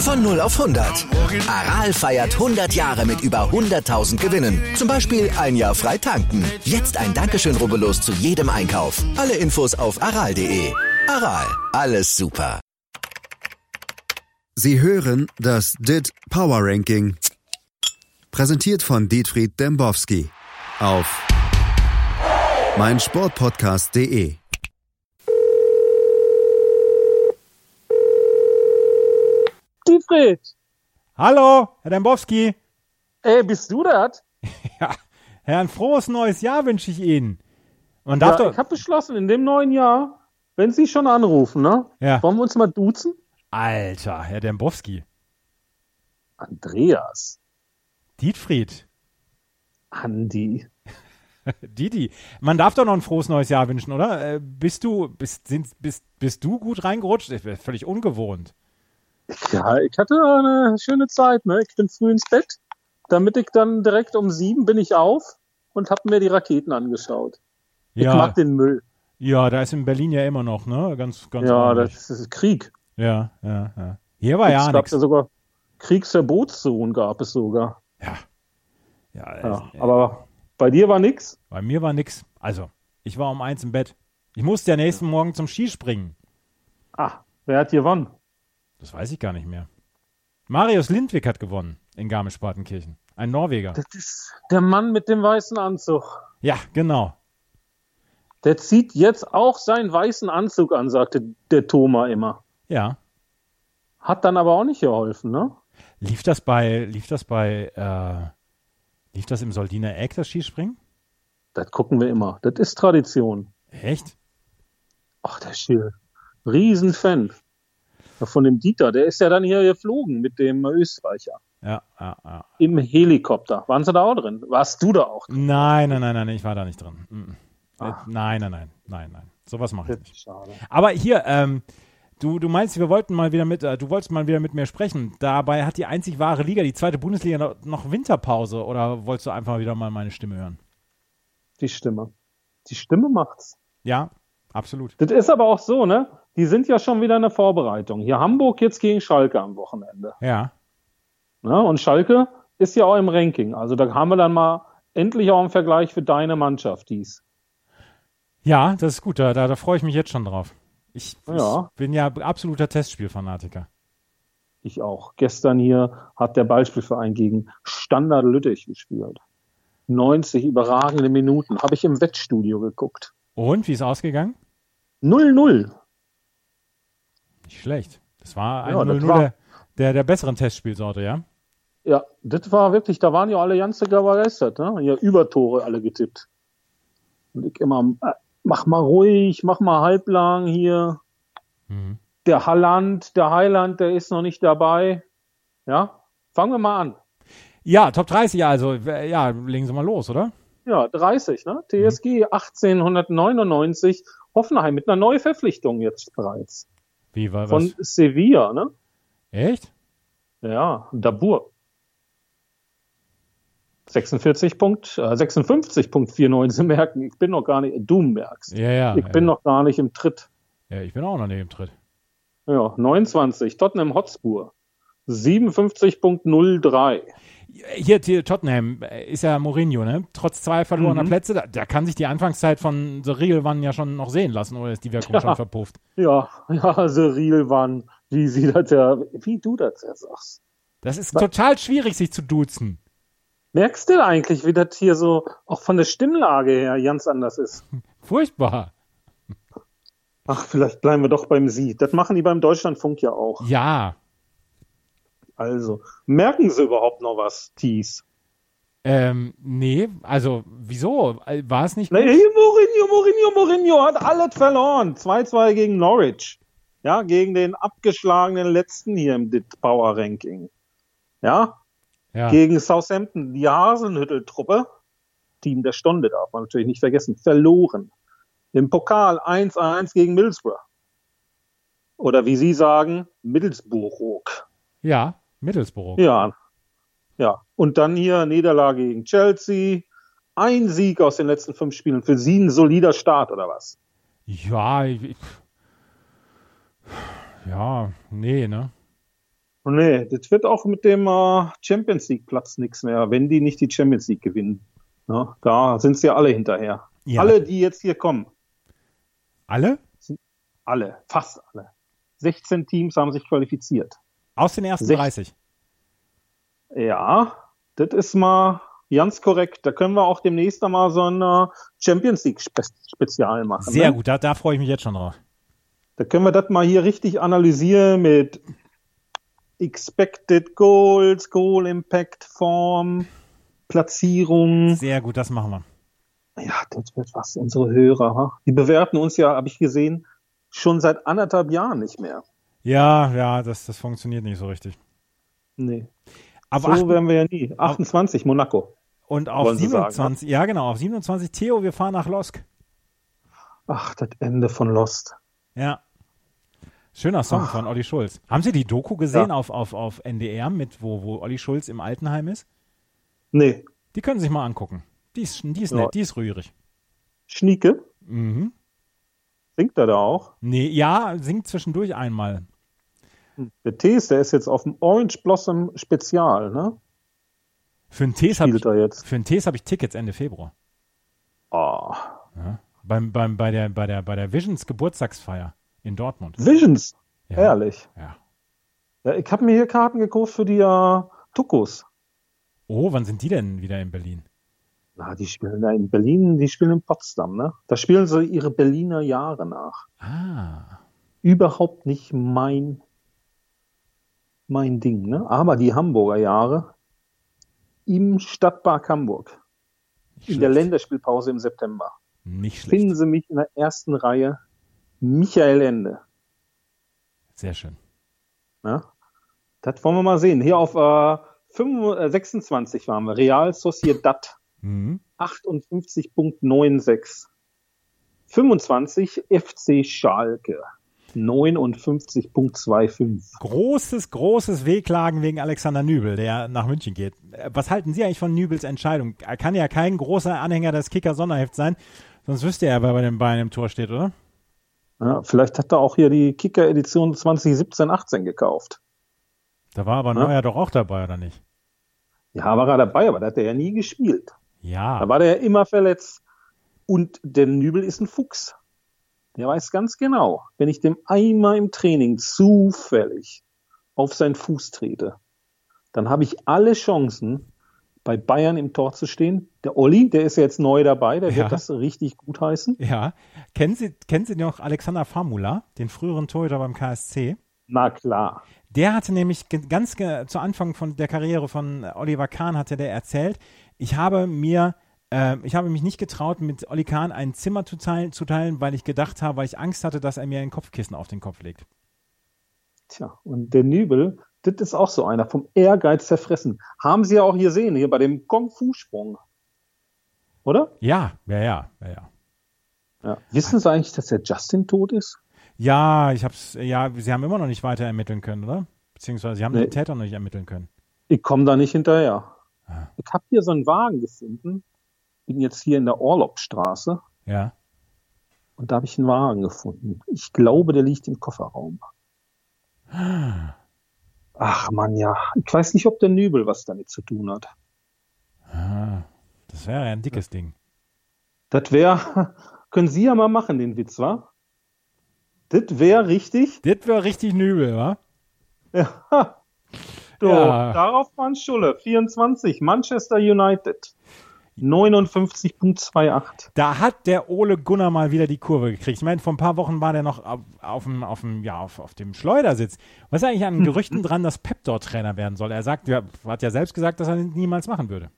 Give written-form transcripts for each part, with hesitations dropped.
Von 0 auf 100. Aral feiert 100 Jahre mit über 100.000 Gewinnen. Zum Beispiel ein Jahr frei tanken. Jetzt ein Dankeschön, rubbellos zu jedem Einkauf. Alle Infos auf aral.de. Aral, alles super. Sie hören das DIT Power Ranking. Präsentiert von Dietfried Dembowski auf meinsportpodcast.de. Dietfried! Hallo, Herr Dembowski. Ey, bist du das? Ja, Herr, ein frohes neues Jahr wünsche ich Ihnen. Man darf doch... Ich habe beschlossen, in dem neuen Jahr, wenn Sie schon anrufen, ne? Ja. Wollen wir uns mal duzen? Alter, Herr Dembowski. Andreas. Dietfried. Andi. Didi. Man darf doch noch ein frohes neues Jahr wünschen, oder? Bist du gut reingerutscht? Das wäre völlig ungewohnt. Ja, ich hatte eine schöne Zeit, ne? Ich bin früh ins Bett, damit ich dann direkt um 7 bin ich auf und habe mir die Raketen angeschaut. Ja. Ich mag den Müll. Ja, da ist in Berlin ja immer noch, ne? Ganz Ja, ordentlich. das ist Krieg. Ja. Hier war ja Es gab nichts. ja sogar Kriegsverbotszonen gab es sogar. Ja, aber bei dir war nix? bei mir war nix. Also, ich war um 1 im Bett. Ich musste ja nächsten Morgen zum Skispringen. Wer hat gewonnen? Das weiß ich gar nicht mehr. Marius Lindvik hat gewonnen in Garmisch-Partenkirchen. Ein Norweger. Das ist der Mann mit dem weißen Anzug. Ja, genau. Der zieht jetzt auch seinen weißen Anzug an, sagte der Thoma immer. Ja. Hat dann aber auch nicht geholfen, ne? Lief das im Soldiner Eck, das Skispringen? Das gucken wir immer. Das ist Tradition. Echt? Ach, der Schill. Riesenfan. Von dem Dieter, der ist ja dann hier geflogen mit dem Österreicher. Ja. Im Helikopter. Waren Sie da auch drin? Warst du da auch drin? Nein, ich war da nicht drin. Nein. Sowas mache ich nicht. Schade. Aber hier, du meinst, du wolltest mal wieder mit mir sprechen. Dabei hat die einzig wahre Liga, die zweite Bundesliga, noch Winterpause. Oder wolltest du einfach wieder mal meine Stimme hören? Die Stimme. Die Stimme macht's. Ja, absolut. Das ist aber auch so, ne? Die sind ja schon wieder in der Vorbereitung. Hier Hamburg jetzt gegen Schalke am Wochenende. Ja. Ne? Und Schalke ist ja auch im Ranking. Also da haben wir dann mal endlich auch einen Vergleich für deine Mannschaft, dies. Ja, das ist gut. Da freue ich mich jetzt schon drauf. Ich Ja. bin ja absoluter Testspielfanatiker. Ich auch. Gestern hier hat der Ballspielverein gegen Standard Lüttich gespielt. 90 überragende Minuten. Habe ich im Wettstudio geguckt. Und, wie ist ausgegangen? 0-0. Nicht schlecht. Das war ein Ja, das 0-0 war- der besseren Testspielsorte, ja? Ja, das war wirklich, da waren ja alle ganz begeistert. Ne? Ja, Übertore alle getippt. Und ich immer, mach mal ruhig, mach mal halblang hier. Mhm. Der Heiland, der ist noch nicht dabei. Ja, fangen wir mal an. Ja, Top 30, also, ja, legen Sie mal los, oder? Ja, 30, ne? TSG 1899, Hoffenheim mit einer Neuverpflichtung jetzt bereits. Wie, war Von was? Sevilla, ne? Echt? Ja, Dabur. 56,49 Sie merken, ich bin noch gar nicht, du merkst. Ja. Ich bin noch gar nicht im Tritt. Ja, ich bin auch noch neben dem Tritt. Ja, 29, Tottenham Hotspur. 57,03. Hier, Tottenham ist ja Mourinho, ne? Trotz 2 verlorener Plätze, da kann sich die Anfangszeit von The Real One ja schon noch sehen lassen, oder ist die Wirkung schon verpufft? Ja, Cyril Wann, wie du das ja sagst. Das ist total schwierig, sich zu duzen. Merkst du eigentlich, wie das hier so auch von der Stimmlage her ganz anders ist? Furchtbar. Ach, vielleicht bleiben wir doch beim Sie. Das machen die beim Deutschlandfunk ja auch. Ja. Also, merken Sie überhaupt noch was, Thies? Nee, also, wieso? War es nicht gut? Nee, Mourinho hat alles verloren. 2-2 gegen Norwich. Ja, gegen den abgeschlagenen Letzten hier im DIT Power Ranking. Ja, gegen Southampton, die Hasenhüttel-Truppe, Team der Stunde darf man natürlich nicht vergessen, verloren. Im Pokal 1-1 gegen Middlesbrough. Oder wie Sie sagen, Middlesbrough. Ja, Middlesbrough. Ja. Und dann hier Niederlage gegen Chelsea. Ein Sieg aus den letzten 5 Spielen. Für Sie ein solider Start, oder was? Ja, nee, ne? Nee, das wird auch mit dem Champions League Platz nichts mehr, wenn die nicht die Champions League gewinnen. Ja, da sind sie ja alle hinterher. Ja. Alle, die jetzt hier kommen. Alle? Alle, fast alle. 16 Teams haben sich qualifiziert. Aus den ersten 30? Ja, das ist mal ganz korrekt. Da können wir auch demnächst mal so ein Champions League Spezial machen. Sehr gut, da freue ich mich jetzt schon drauf. Da können wir das mal hier richtig analysieren mit Expected Goals, Goal Impact Form, Platzierung. Sehr gut, das machen wir. Ja, das wird was. Unsere Hörer, die bewerten uns ja, habe ich gesehen, schon seit 1,5 Jahren nicht mehr. Ja, das funktioniert nicht so richtig. Nee. Aber so werden wir ja nie. 28, Monaco. Und auf 27, ja genau, auf 27, Theo, wir fahren nach Losk. Ach, das Ende von Lost. Ja. Schöner Song von Olli Schulz. Haben Sie die Doku gesehen auf NDR, wo Olli Schulz im Altenheim ist? Nee. Die können Sie sich mal angucken. Die ist nett, die ist rührig. Schnieke? Mhm. Singt er da auch? Nee, ja, singt zwischendurch einmal. Der Tees, der ist jetzt auf dem Orange Blossom Spezial, ne? Für einen Tees habe ich Tickets Ende Februar. Oh. Ja, bei der Visions Geburtstagsfeier in Dortmund. Visions? Ja. Ehrlich? Ja. Ich habe mir hier Karten gekauft für die Tukos. Oh, wann sind die denn wieder in Berlin? Na, die spielen da in Berlin, die spielen in Potsdam, ne? Da spielen sie ihre Berliner Jahre nach. Ah. Überhaupt nicht mein Ding, ne? Aber die Hamburger Jahre im Stadtpark Hamburg. In der Länderspielpause im September. Nicht schlecht. Finden Sie mich in der ersten Reihe. Michael Ende. Sehr schön. Ja? Das wollen wir mal sehen. Hier auf 26 waren wir. Real Sociedad. 58,96. 25 FC Schalke. 59,25. Großes Wehklagen wegen Alexander Nübel, der nach München geht. Was halten Sie eigentlich von Nübels Entscheidung? Er kann ja kein großer Anhänger des Kicker-Sonderhefts sein, sonst wüsste er, wer bei den Bayern im Tor steht, oder? Ja, vielleicht hat er auch hier die Kicker-Edition 2017-18 gekauft. Da war aber Neuer doch auch dabei, oder nicht? Ja, war er dabei, aber da hat er ja nie gespielt. Ja. Da war der ja immer verletzt. Und der Nübel ist ein Fuchs. Der weiß ganz genau, wenn ich dem einmal im Training zufällig auf seinen Fuß trete, dann habe ich alle Chancen, bei Bayern im Tor zu stehen. Der Olli, der ist ja jetzt neu dabei, der wird das richtig gut heißen. Ja. Kennen Sie noch Alexander Famula, den früheren Torhüter beim KSC? Na klar. Der hatte nämlich ganz zu Anfang von der Karriere von Oliver Kahn hatte der erzählt, ich habe mich nicht getraut, mit Olli Kahn ein Zimmer zu teilen, weil ich Angst hatte, dass er mir ein Kopfkissen auf den Kopf legt. Tja, und der Nübel, das ist auch so einer, vom Ehrgeiz zerfressen. Haben Sie ja auch gesehen, hier bei dem Kung-Fu-Sprung. Oder? Ja. Wissen Sie eigentlich, dass der Justin tot ist? Ja, Sie haben immer noch nicht weiter ermitteln können, oder? Beziehungsweise Sie haben den Täter noch nicht ermitteln können. Ich komme da nicht hinterher. Ja. Ich habe hier so einen Wagen gefunden. Bin jetzt hier in der Orlobstraße. Ja. Und da habe ich einen Wagen gefunden. Ich glaube, der liegt im Kofferraum. Ach man, ja. Ich weiß nicht, ob der Nübel was damit zu tun hat. Das wäre ja ein dickes Ding. Das wäre, können Sie ja mal machen, den Witz, wa? Das wäre richtig. Das wäre richtig Nübel, wa? Ja. So, darauf waren Schulle. 24, Manchester United. 59,28. Da hat der Ole Gunnar mal wieder die Kurve gekriegt. Ich meine, vor ein paar Wochen war der noch auf dem Schleudersitz. Was ist eigentlich an Gerüchten dran, dass Pep dort Trainer werden soll? Er hat ja selbst gesagt, dass er das niemals machen würde.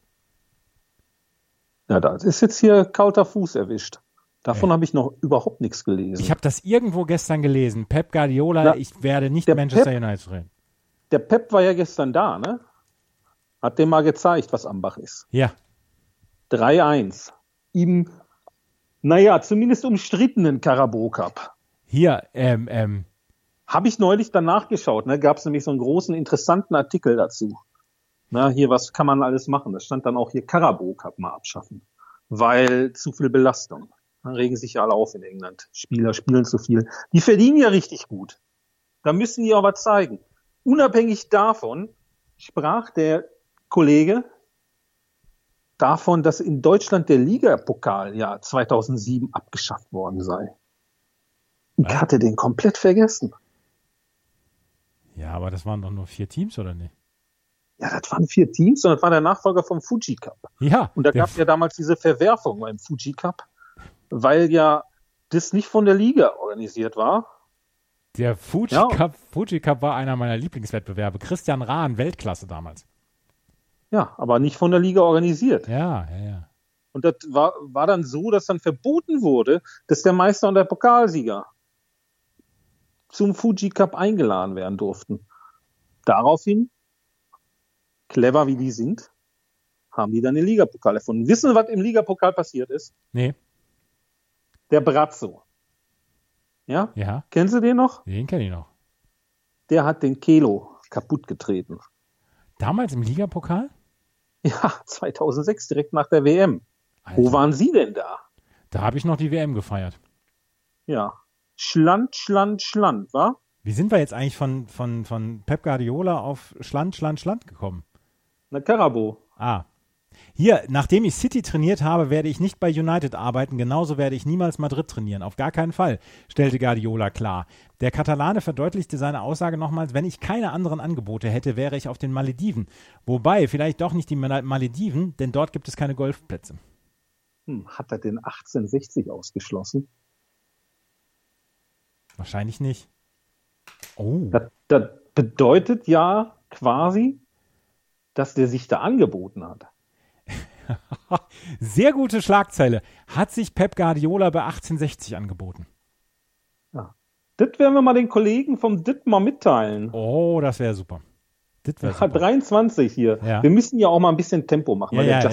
Ja, das ist jetzt hier kalter Fuß erwischt. Davon habe ich noch überhaupt nichts gelesen. Ich habe das irgendwo gestern gelesen. Pep Guardiola, ich werde nicht Manchester United trainieren. Der Pep war ja gestern da, ne? Hat dem mal gezeigt, was Ambach ist. Ja. 3-1. Im, zumindest umstrittenen Carabao Cup. Hier, habe ich neulich dann nachgeschaut, ne? Gab es nämlich so einen großen, interessanten Artikel dazu. Na, hier, was kann man alles machen? Da stand dann auch hier Carabao Cup mal abschaffen. Weil zu viel Belastung. Dann regen sich ja alle auf in England. Spieler spielen zu viel. Die verdienen ja richtig gut. Da müssen die auch was zeigen. unabhängig davon sprach der Kollege davon, dass in Deutschland der Ligapokal ja 2007 abgeschafft worden sei. Ich hatte den komplett vergessen. Ja, aber das waren doch nur 4 Teams, oder nicht? Ja, das waren 4 Teams und das war der Nachfolger vom Fuji Cup. Ja. Und da gab es ja damals diese Verwerfung beim Fuji Cup, weil ja das nicht von der Liga organisiert war. Der Fuji Cup war einer meiner Lieblingswettbewerbe. Christian Rahn, Weltklasse damals. Ja, aber nicht von der Liga organisiert. Ja. Und das war dann so, dass dann verboten wurde, dass der Meister und der Pokalsieger zum Fuji Cup eingeladen werden durften. Daraufhin, clever wie die sind, haben die dann den Ligapokal erfunden. Wissen Sie, was im Ligapokal passiert ist? Nee. Der Brazzo. Ja? Ja. Kennen Sie den noch? Den kenne ich noch. Der hat den Kelo kaputt getreten. Damals im Ligapokal? Ja, 2006, direkt nach der WM. Alter. Wo waren Sie denn da? Da habe ich noch die WM gefeiert. Ja. Schland, wa? Wie sind wir jetzt eigentlich von Pep Guardiola auf Schland gekommen? Na, Karabo. Hier, nachdem ich City trainiert habe, werde ich nicht bei United arbeiten, genauso werde ich niemals Madrid trainieren. Auf gar keinen Fall, stellte Guardiola klar. Der Katalane verdeutlichte seine Aussage nochmals, wenn ich keine anderen Angebote hätte, wäre ich auf den Malediven. Wobei, vielleicht doch nicht die Malediven, denn dort gibt es keine Golfplätze. Hat er den 1860 ausgeschlossen? Wahrscheinlich nicht. Oh. Das bedeutet ja quasi, dass der sich da angeboten hat. Sehr gute Schlagzeile. Hat sich Pep Guardiola bei 1860 angeboten? Ja. Das werden wir mal den Kollegen vom DIT mal mitteilen. Oh, das wäre super. Das wär super. 23 hier. Ja. Wir müssen ja auch mal ein bisschen Tempo machen.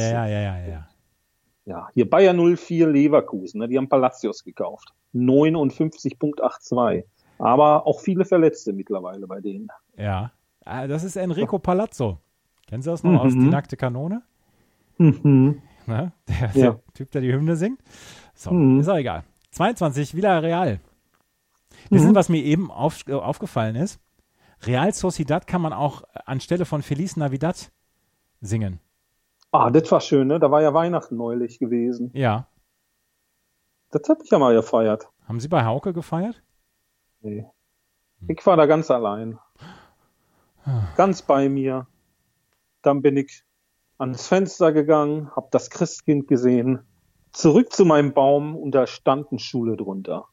Ja, hier Bayer 04 Leverkusen, ne, die haben Palacios gekauft. 59,82. Aber auch viele Verletzte mittlerweile bei denen. Ja, das ist Enrico Palazzo. Kennen Sie das noch aus Die nackte Kanone? Na, der Typ, der die Hymne singt. So, ist auch egal. 22, Villarreal. Wissen Sie, was mir eben aufgefallen ist? Real Sociedad kann man auch anstelle von Feliz Navidad singen. Das war schön, ne? Da war ja Weihnachten neulich gewesen. Ja. Das habe ich ja mal gefeiert. Haben Sie bei Hauke gefeiert? Nee. Ich war da ganz allein. Ganz bei mir. Dann bin ich ans Fenster gegangen, habe das Christkind gesehen, zurück zu meinem Baum und da stand eine Schule drunter.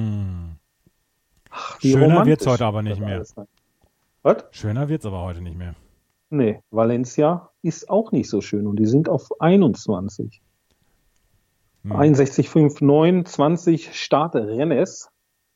Ach, schöner wird's heute aber nicht mehr. Was? Schöner wird's aber heute nicht mehr. Nee, Valencia ist auch nicht so schön und die sind auf 21. 61,59, 20 Starte Rennes,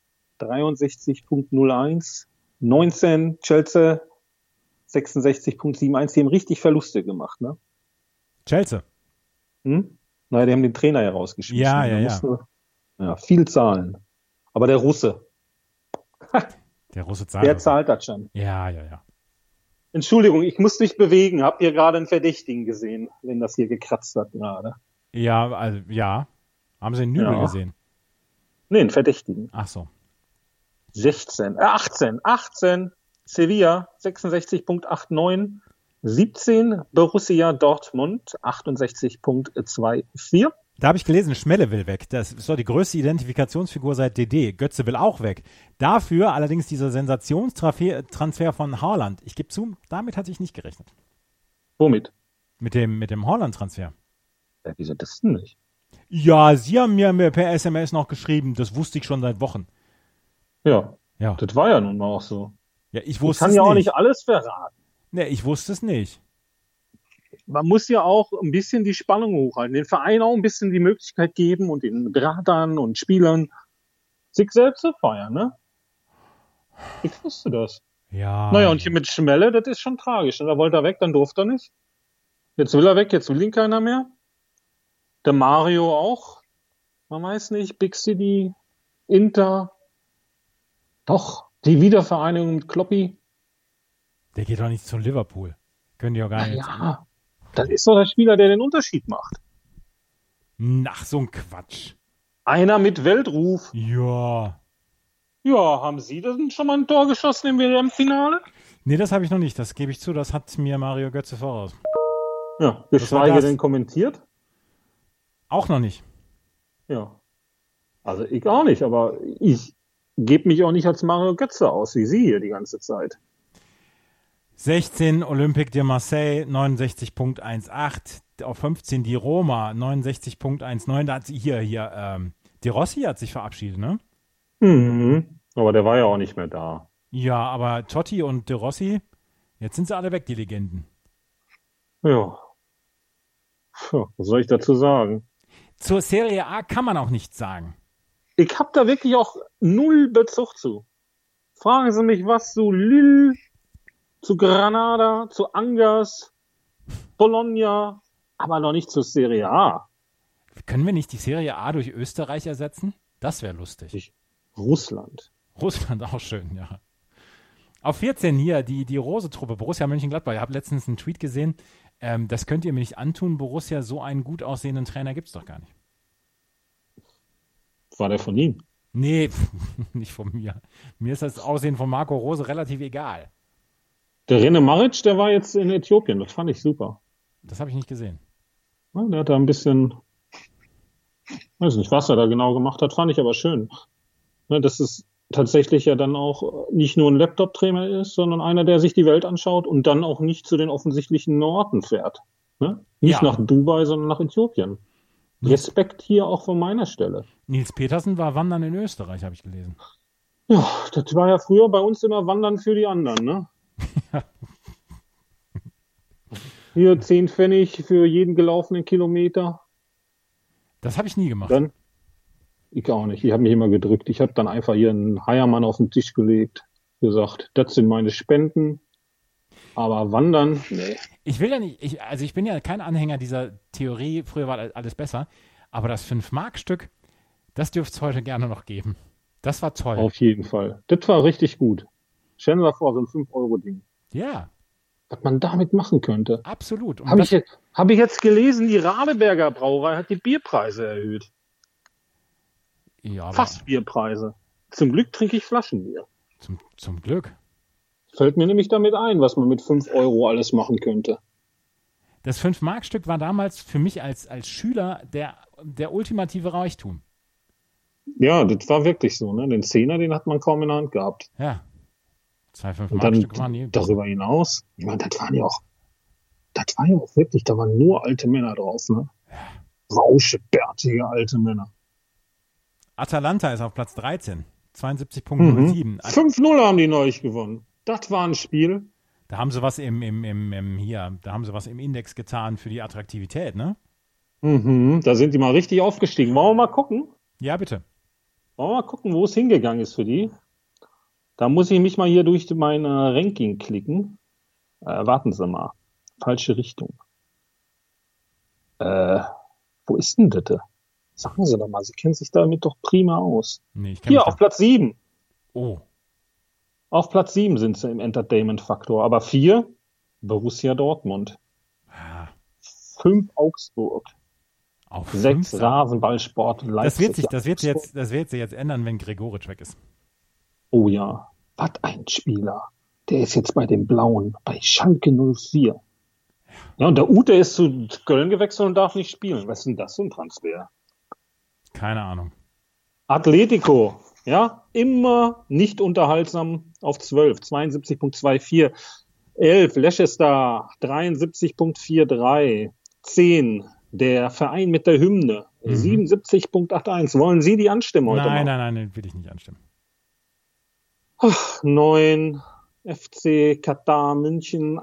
63,01, 19 Chelsea, 66,71, die haben richtig Verluste gemacht, ne? Chelsea? Naja, die haben den Trainer herausgeschmissen. Ja. Viel zahlen. Aber der Russe. Der Russe zahlt. Der zahlt das schon. Ja. Entschuldigung, ich muss mich bewegen. Habt ihr gerade einen Verdächtigen gesehen, wenn das hier gekratzt hat gerade? Ja, also, ja. Haben Sie den Nübel gesehen? Nee, einen Verdächtigen. Ach so. 18. Sevilla 66,89. 17 Borussia Dortmund 68,24. Da habe ich gelesen, Schmelle will weg. Das ist doch die größte Identifikationsfigur seit DD. Götze will auch weg. Dafür allerdings dieser Sensationstransfer von Haaland. Ich gebe zu, damit hatte ich nicht gerechnet. Womit? Mit dem Haaland-Transfer. Ja, wieso das denn nicht? Ja, Sie haben mir per SMS noch geschrieben. Das wusste ich schon seit Wochen. Ja. Das war ja nun mal auch so. Ja, ich wusste es nicht. Ich kann ja auch nicht alles verraten. Ne, ich wusste es nicht. Man muss ja auch ein bisschen die Spannung hochhalten, den Verein auch ein bisschen die Möglichkeit geben und den Beratern und Spielern sich selbst zu feiern, ne? Ich wusste das. Ja. Naja, und hier mit Schmelle, das ist schon tragisch. Da wollte er weg, dann durfte er nicht. Jetzt will er weg, jetzt will ihn keiner mehr. Der Mario auch. Man weiß nicht, Big City, Inter. Doch, die Wiedervereinigung mit Kloppi. Der geht doch nicht zu Liverpool. Können die auch gar nicht. Ja, das ist doch der Spieler, der den Unterschied macht. Ach, so ein Quatsch. Einer mit Weltruf. Ja. Ja, haben Sie denn schon mal ein Tor geschossen im WM-Finale? Nee, das habe ich noch nicht. Das gebe ich zu. Das hat mir Mario Götze voraus. Ja, geschweige denn kommentiert? Auch noch nicht. Ja. Also ich auch nicht, aber ich gebe mich auch nicht als Mario Götze aus, wie Sie hier die ganze Zeit. 16 Olympique de Marseille, 69.18. Auf 15 die Roma, 69.19. Da hat sie hier, De Rossi hat sich verabschiedet, ne? Mhm. Aber der war ja auch nicht mehr da. Ja, aber Totti und De Rossi, jetzt sind sie alle weg, die Legenden. Ja. Was soll ich dazu sagen? Zur Serie A kann man auch nichts sagen. Ich habe da wirklich auch null Bezug zu. Fragen Sie mich was zu Lille, zu Granada, zu Angers, Bologna, aber noch nicht zur Serie A. Können wir nicht die Serie A durch Österreich ersetzen? Das wäre lustig. Russland. Russland auch schön, ja. Auf 14 hier, die Rose-Truppe, Borussia Mönchengladbach. Ich habe letztens einen Tweet gesehen, das könnt ihr mir nicht antun, Borussia, so einen gut aussehenden Trainer gibt es doch gar nicht. War der von ihm? Nee, nicht von mir. Mir ist das Aussehen von Marco Rose relativ egal. Der Rene Maric, der war jetzt in Äthiopien, das fand ich super. Das habe ich nicht gesehen. Ja, der hat da ein bisschen, weiß nicht, was er da genau gemacht hat, fand ich aber schön. Ne, dass es tatsächlich ja dann auch nicht nur ein Laptop-Trainer ist, sondern einer, der sich die Welt anschaut und dann auch nicht zu den offensichtlichen Orten fährt. Ne? Nicht nach Dubai, sondern nach Äthiopien. Respekt hier auch von meiner Stelle. Nils Petersen war wandern in Österreich, habe ich gelesen. Ja, das war ja früher bei uns immer Wandern für die anderen, ne? Hier 10 Pfennig für jeden gelaufenen Kilometer. Das habe ich nie gemacht. Dann, ich auch nicht. Ich habe mich immer gedrückt. Ich habe dann einfach hier einen Heiermann auf den Tisch gelegt, gesagt, das sind meine Spenden. Aber wandern, nee. Ich will ja nicht, ich bin ja kein Anhänger dieser Theorie, früher war alles besser, aber das 5-Mark-Stück, das dürfte es heute gerne noch geben. Das war toll. Auf jeden Fall. Das war richtig gut. Stellen Sie mal vor, so ein 5-Euro-Ding. Ja. Was man damit machen könnte. Absolut. Habe ich jetzt gelesen, die Radeberger Brauerei hat die Bierpreise erhöht. Ja, fast Bierpreise. Zum Glück trinke ich Flaschenbier. Zum Glück. Fällt mir nämlich damit ein, was man mit 5 Euro alles machen könnte. Das 5-Mark-Stück war damals für mich als Schüler der ultimative Reichtum. Ja, das war wirklich so, ne? Den 10er, den hat man kaum in der Hand gehabt. Ja. 2 Und 5-Mark-Stück waren die. Darüber hinaus, ich meine, das war ja auch wirklich, da waren nur alte Männer drauf, ne? Ja. Rauschebärtige alte Männer. Atalanta ist auf Platz 13. 72.07. 5-0 haben die neulich gewonnen. Das war ein Spiel. Da haben sie was da haben sie was im Index getan für die Attraktivität, ne? Da sind die mal richtig aufgestiegen. Wollen wir mal gucken? Ja, bitte. Wollen wir mal gucken, wo es hingegangen ist für die? Da muss ich mich mal hier durch mein Ranking klicken. Warten Sie mal. Falsche Richtung. Wo ist denn das? Sagen Sie doch mal, Sie kennen sich damit doch prima aus. Nee, hier, auf Platz 7. Oh. Auf Platz 7 sind sie im Entertainment-Faktor. Aber 4, Borussia Dortmund. 5 Augsburg. Auf 6 Rasenballsport Leipzig. Das wird sich jetzt ändern, wenn Gregoritsch weg ist. Oh ja, was ein Spieler. Der ist jetzt bei den Blauen, bei Schalke 04. Ja, und der Ute ist zu Köln gewechselt und darf nicht spielen. Was ist denn das für ein Transfer? Keine Ahnung. Atletico, ja, immer nicht unterhaltsam auf 12, 72.24. 11, Leicester, 73.43. 10, der Verein mit der Hymne, 77.81. Wollen Sie die anstimmen heute? Nein, will ich nicht anstimmen. 9, FC Katar München,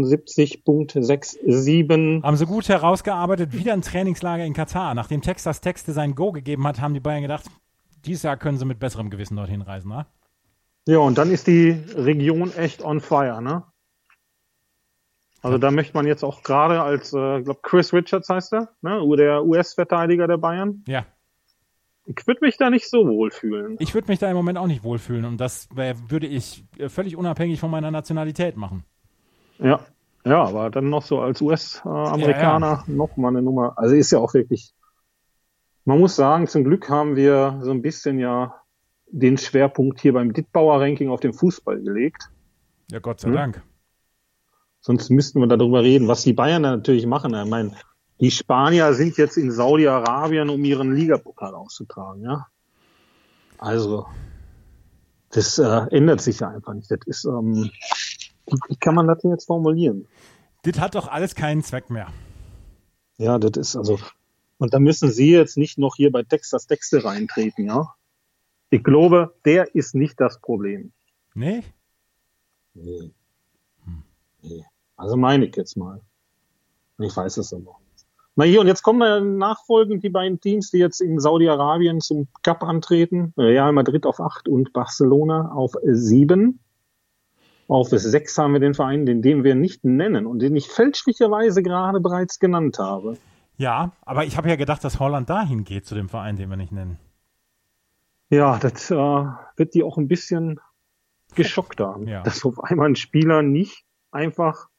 78.67. Haben sie gut herausgearbeitet, wieder ein Trainingslager in Katar. Nachdem Texas Texte sein Go gegeben hat, haben die Bayern gedacht, dieses Jahr können sie mit besserem Gewissen dorthin reisen, ne? Ja, und dann ist die Region echt on fire, ne? Also da möchte man jetzt auch gerade als, ich glaube Chris Richards heißt er, ne? Der US-Verteidiger der Bayern. Ja. Ich würde mich da nicht so wohlfühlen. Ich würde mich da im Moment auch nicht wohlfühlen und das würde ich völlig unabhängig von meiner Nationalität machen. Ja, aber dann noch so als US-Amerikaner noch mal eine Nummer. Also ist ja auch wirklich, man muss sagen, zum Glück haben wir so ein bisschen ja den Schwerpunkt hier beim Dittbauer-Ranking auf den Fußball gelegt. Ja, Gott sei Dank. Sonst müssten wir darüber reden, was die Bayern da natürlich machen. Ich meine, die Spanier sind jetzt in Saudi-Arabien, um ihren Ligapokal auszutragen, ja. Also, das ändert sich ja einfach nicht. Das ist, wie kann man das denn jetzt formulieren? Das hat doch alles keinen Zweck mehr. Ja, das ist also, und da müssen Sie jetzt nicht noch hier bei Texas Texte reintreten, ja. Ich glaube, der ist nicht das Problem. Nee? Nee. Also meine ich jetzt mal. Ich weiß es aber noch nicht. Na hier, und jetzt kommen wir nachfolgend die beiden Teams, die jetzt in Saudi-Arabien zum Cup antreten. Real Madrid auf 8 und Barcelona auf 7. Auf 6 haben wir den Verein, den wir nicht nennen und den ich fälschlicherweise gerade bereits genannt habe. Ja, aber ich habe ja gedacht, dass Holland dahin geht zu dem Verein, den wir nicht nennen. Ja, das wird die auch ein bisschen geschockt haben, Ja. dass auf einmal ein Spieler nicht einfach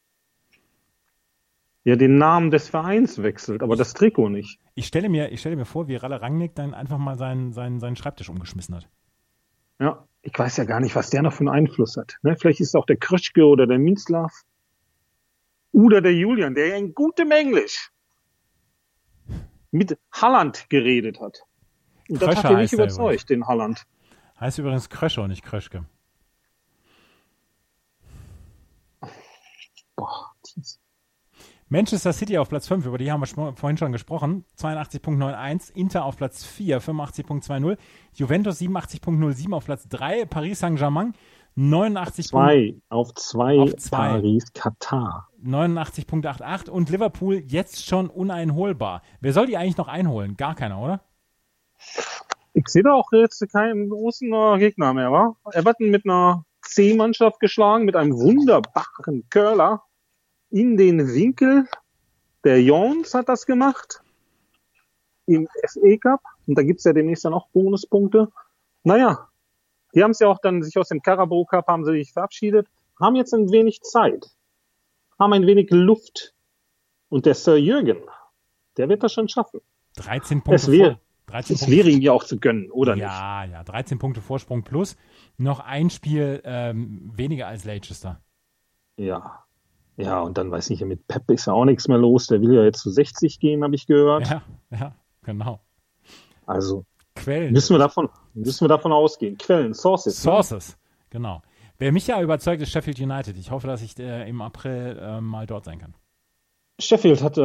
den Namen des Vereins wechselt, aber das Trikot nicht. Ich stelle mir vor, wie Ralle Rangnick dann einfach mal seinen Schreibtisch umgeschmissen hat. Ja, ich weiß ja gar nicht, was der noch für einen Einfluss hat. Ne? Vielleicht ist es auch der Kröschke oder der Minzlaff oder der Julian, der ja in gutem Englisch mit Haaland geredet hat. Und das hat ihn nicht überzeugt, den Haaland. Heißt übrigens Krösche und nicht Kröschke. Boah, dies. Manchester City auf Platz 5, über die haben wir vorhin schon gesprochen, 82.91, Inter auf Platz 4, 85.20, Juventus 87.07 auf Platz 3, Paris Saint-Germain 89. Auf 2 Paris, Katar. 89.88 und Liverpool jetzt schon uneinholbar. Wer soll die eigentlich noch einholen? Gar keiner, oder? Ich sehe da auch jetzt keinen großen Gegner mehr, wa? Everton mit einer C-Mannschaft geschlagen, mit einem wunderbaren Curler in den Winkel. Der Jones hat das gemacht im FA Cup und da gibt's ja demnächst dann auch Bonuspunkte. Naja, die haben es ja auch dann sich aus dem Carabao Cup haben sie sich verabschiedet, haben jetzt ein wenig Zeit, haben ein wenig Luft und der Sir Jürgen, der wird das schon schaffen. 13 Punkte. Es wäre ihm ja auch zu gönnen, oder nicht? Ja, 13 Punkte Vorsprung plus noch ein Spiel weniger als Leicester. Ja, und dann weiß ich, mit Pep ist ja auch nichts mehr los. Der will ja jetzt zu 60 gehen, habe ich gehört. Ja, genau. Also Quellen. Müssen wir davon ausgehen. Quellen, Sources. Sources, genau. Wer mich ja überzeugt, ist Sheffield United. Ich hoffe, dass ich im April mal dort sein kann. Sheffield hat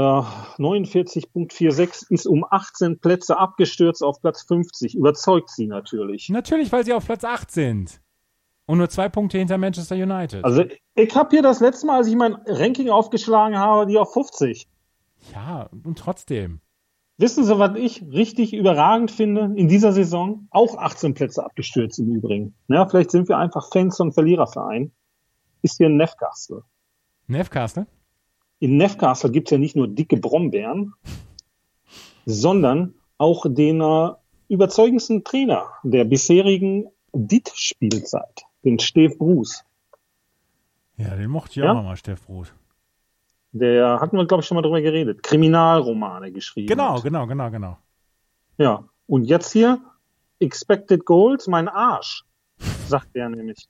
49.46, ist um 18 Plätze abgestürzt auf Platz 50. Überzeugt sie natürlich. Natürlich, weil sie auf Platz 8 sind. Und nur 2 Punkte hinter Manchester United. Also ich habe hier das letzte Mal, als ich mein Ranking aufgeschlagen habe, die auf 50. Ja, und trotzdem. Wissen Sie, was ich richtig überragend finde in dieser Saison? Auch 18 Plätze abgestürzt im Übrigen. Ja, vielleicht sind wir einfach Fans von Verliererverein. Ist hier Newcastle. Newcastle? In Newcastle gibt es ja nicht nur dicke Brombeeren, sondern auch den überzeugendsten Trainer der bisherigen DIT-Spielzeit, den Steve Bruce. Ja, den mochte ich auch mal, Steve Bruce. Der hatten wir, glaube ich, schon mal drüber geredet. Kriminalromane geschrieben. Genau. Ja, und jetzt hier Expected Goals, mein Arsch, sagt er nämlich.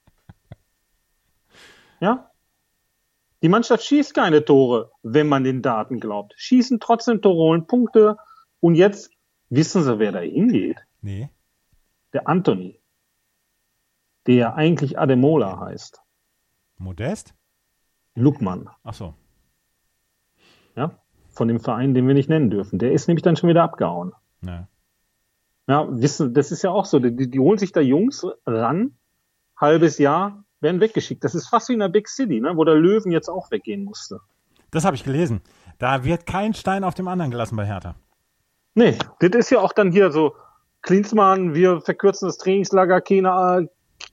Ja? Die Mannschaft schießt keine Tore, wenn man den Daten glaubt. Schießen trotzdem Tore, holen Punkte. Und jetzt wissen Sie, wer da hingeht? Nee. Der Anthony. Der eigentlich Ademola heißt. Modest? Lukman. Ach so. Ja, von dem Verein, den wir nicht nennen dürfen. Der ist nämlich dann schon wieder abgehauen. Ja. Ja, wissen, das ist ja auch so. Die holen sich da Jungs ran, halbes Jahr, werden weggeschickt. Das ist fast wie in der Big City, ne, wo der Löwen jetzt auch weggehen musste. Das habe ich gelesen. Da wird kein Stein auf dem anderen gelassen bei Hertha. Nee, das ist ja auch dann hier so, Klinsmann, wir verkürzen das Trainingslager, keine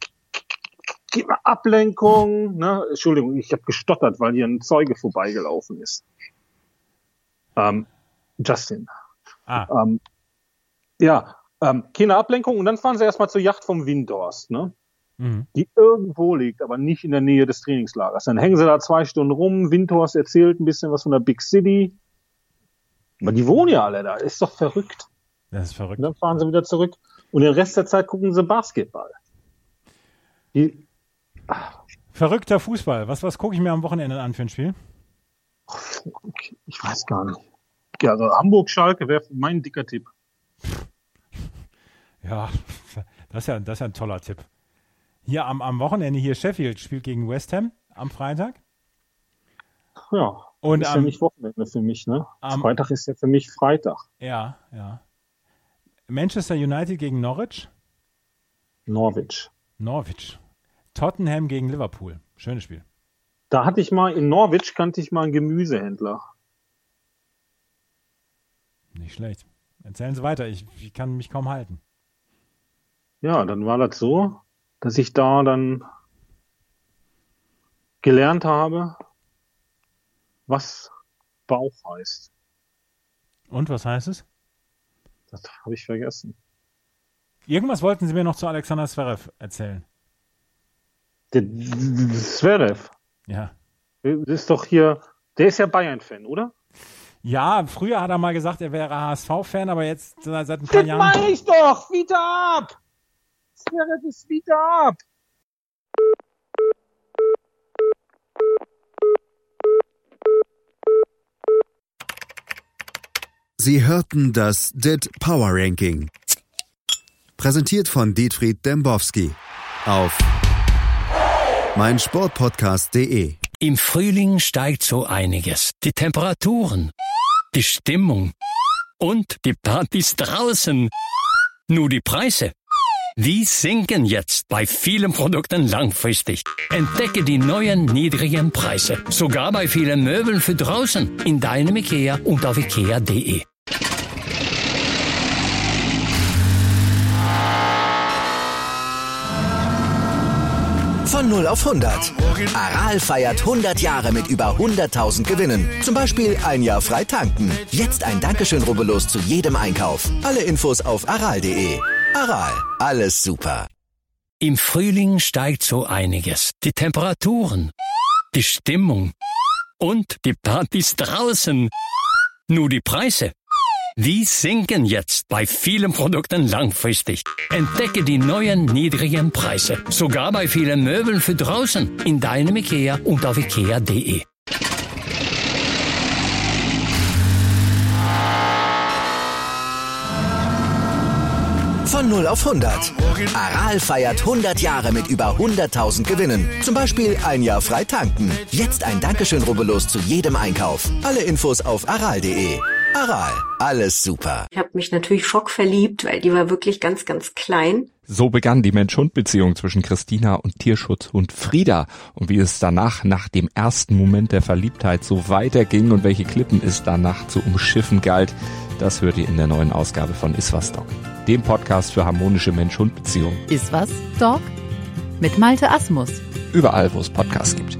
Ablenkung. Ne? Entschuldigung, ich habe gestottert, weil hier ein Zeuge vorbeigelaufen ist. Justin. Keine Ablenkung. Und dann fahren sie erstmal zur Yacht vom Windhorst, ne? Mhm. Die irgendwo liegt, aber nicht in der Nähe des Trainingslagers. Dann hängen sie da 2 Stunden rum. Windhorst erzählt ein bisschen was von der Big City. Aber die wohnen ja alle da. Ist doch verrückt. Das ist verrückt. Und dann fahren sie wieder zurück. Und den Rest der Zeit gucken sie Basketball. Verrückter Fußball. Was gucke ich mir am Wochenende an für ein Spiel? Ich weiß gar nicht. Ja, also Hamburg-Schalke wäre mein dicker Tipp. Ja, das ist ja ein toller Tipp. Hier am Wochenende hier Sheffield spielt gegen West Ham am Freitag. Ja, und ist ja nicht Wochenende für mich, ne? Freitag ist ja für mich Freitag. Ja. Manchester United gegen Norwich. Tottenham gegen Liverpool. Schönes Spiel. Da hatte ich mal, in Norwich kannte ich mal einen Gemüsehändler. Nicht schlecht. Erzählen Sie weiter, ich kann mich kaum halten. Ja, dann war das so, dass ich da dann gelernt habe, was Bauch heißt. Und was heißt es? Das habe ich vergessen. Irgendwas wollten Sie mir noch zu Alexander Zverev erzählen. Der Zverev? Ja. Das ist doch hier, der ist ja Bayern-Fan, oder? Ja, früher hat er mal gesagt, er wäre HSV-Fan, aber jetzt seit ein paar das Jahren... Das meine ich doch! Wieder ab! Zverev ist wieder ab! Sie hörten das DIT Power Ranking. Präsentiert von Dietfried Dembowski auf meinsportpodcast.de. Im Frühling steigt so einiges. Die Temperaturen, die Stimmung und die Partys draußen. Nur die Preise, die sinken jetzt bei vielen Produkten langfristig. Entdecke die neuen niedrigen Preise. Sogar bei vielen Möbeln für draußen. In deinem IKEA und auf IKEA.de. Von 0 auf 100. Aral feiert 100 Jahre mit über 100.000 Gewinnen. Zum Beispiel ein Jahr frei tanken. Jetzt ein Dankeschön, rubbellos zu jedem Einkauf. Alle Infos auf aral.de. Aral, alles super. Im Frühling steigt so einiges. Die Temperaturen, die Stimmung und die Partys draußen. Nur die Preise, die sinken jetzt bei vielen Produkten langfristig. Entdecke die neuen niedrigen Preise. Sogar bei vielen Möbeln für draußen. In deinem IKEA und auf IKEA.de. Von 0 auf 100. Aral feiert 100 Jahre mit über 100.000 Gewinnen. Zum Beispiel ein Jahr frei tanken. Jetzt ein Dankeschön, rubbellos zu jedem Einkauf. Alle Infos auf aral.de. Aral, alles super. Ich habe mich natürlich schockverliebt, weil die war wirklich ganz, ganz klein. So begann die Mensch-Hund-Beziehung zwischen Christina und Tierschutzhund Frieda. Und wie es danach, nach dem ersten Moment der Verliebtheit, so weiterging und welche Klippen es danach zu umschiffen galt, das hört ihr in der neuen Ausgabe von Iswas Dog, dem Podcast für harmonische Mensch-Hund-Beziehungen. Iswas Dog? Mit Malte Asmus. Überall, wo es Podcasts gibt.